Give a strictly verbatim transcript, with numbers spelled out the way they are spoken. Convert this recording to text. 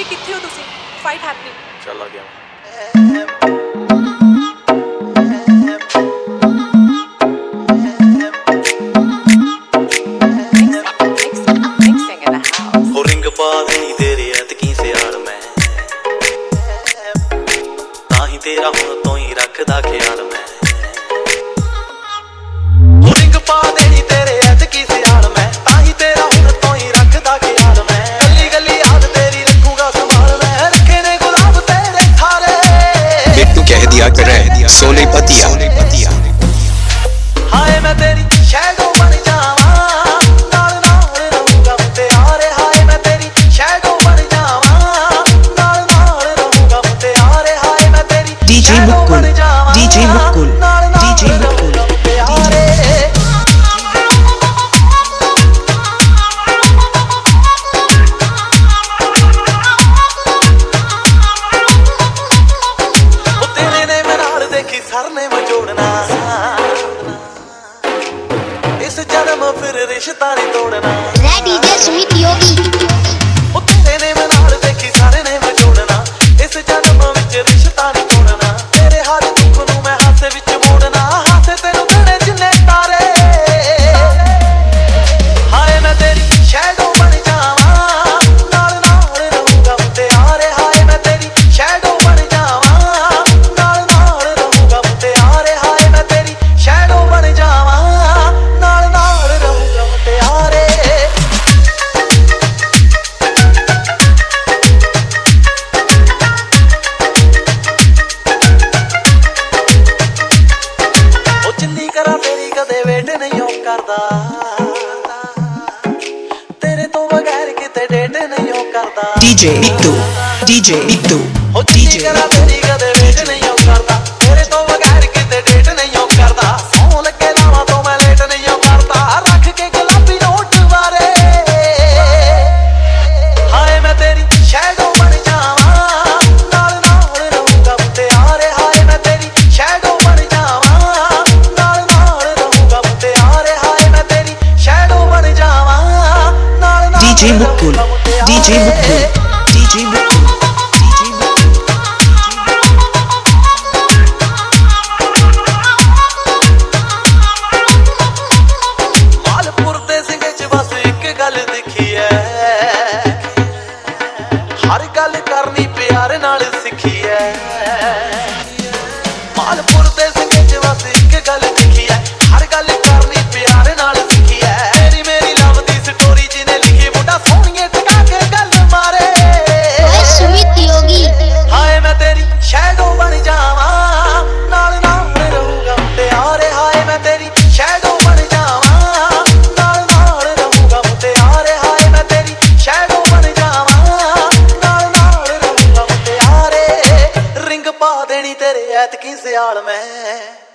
ਜੀ ਕਿੱਥੇ ਹੋ ਤੁਸੀਂ? Fight happening. ਚੱਲ ਆ ਗਿਆ ਹੋ ਰਿੰਗ ਪਾ ਦੇਣੀ ਤੇਰੇ ਐਤਕੀ ਸਿਆਲ ਮੈਂ ਤਾਂ ਹੀ ਤੇਰਾ ਹੁਣ ਤੋਂ ਹੀ ਰੱਖਦਾ ਖਿਆਲ ਮੈਂ ਹੋ ਰਿੰਗ ਪਾ ਦੇਣੀ ਤੇਰੇ ਐਤਕੀ ਸਿਆਲ ਮੈਂ ਤਾਂ ਹੀ ਤੇਰਾ ਹੁਣ ਤੋਂ ਹੀ ਰੱਖਦਾ ਖਿਆਲ ਮੈਂ ਗੱਲੀ ਗੱਲੀ ਯਾਦ ਤੇਰੀ ਰੱਖੂਗਾ ਸੰਭਾਲ ਮੈਂ ਰੱਖੇ ਨੇ ਗੁਲਾਬ ਤੇਰੇ ਥਾਰੇ बिट्टू कह दिया करे सोने पतिया हाय मैं तेरी शैडो बन जावां नाल नाल रहूंगा मुटियारे हाय मैं तेरी शैडो बन जावां नाल नाल रहूंगा मुटियारे हाय मैं तेरी DJ Mukul DJ Mukul DJ Mukul मुटियारे सर ने मचोड़ना इस जन्म फिर रिश्ता नहीं तोड़ना डीजे सुमित योगी तेरे ने मैं नाल देखी सारे ने मचोड़ना इस जन्म विच रिश्ता नहीं तोड़ना तेरे हर दुख नूं मैं हासे विच मोड़ना हासे तेनू देने जिन्ने तारे हाय मैं तेरी शैडो बन जावां नाल नाल रहूंगा मुटियारे हाय मैं तेरी शैडो बन जावां नाल नाल रहूंगा मुटियारे हाय मैं तेरी शैडो बन जावां नाल नाल रहूंगा मुटियारे ओ जिन्नी करा तेरी कदे वेट नहीं ओ करदा तेरे तो बगैर किते डेट नहीं ओ करदा डीजे बिट्टू डीजे बिट्टू ओ जिन्नी करा तेरी कदे वेट नहीं ओ करदा तेरे तो बगैर किते डेट नहीं ओ करदा सौ लगे लावां तो मैं लेट नहीं ओ करदा रख के गुलाबी नोट वारे हाय मैं तेरी शैडो बन जावां नाल नाल रहूंगा मुटियारे हाय मैं तेरी शैडो बन जावां नाल नाल रहूंगा मुटियारे हाय मैं तेरी शैडो बन जावां नाल नाल DJ Mukul DJ Mukul DJ Mukul DJ Mukul Malpur दे सिंह च बस एक गल दिखी है हर गल करनी प्यार नाल सिखी है मालपुर दे सिंह च बस एक गल दिखी है हर गल करनी प्यार नाल सिखी है मेरी मेरी लव दी स्टोरी जिने लिखी मुंडा सोहणिए टका के गल मारे सुमित योगी हाय मैं तेरी शैडो बन जावां नाल नाल रहूंगा मुटियारे हाय मैं तेरी शैडो बन जावां नाल नाल रहूंगा मुटियारे हाय मैं तेरी शैडो बन जावां नाल नाल रहूंगा मुटियारे रिंग पा देनी तेरे ऐतकी सियाल मैं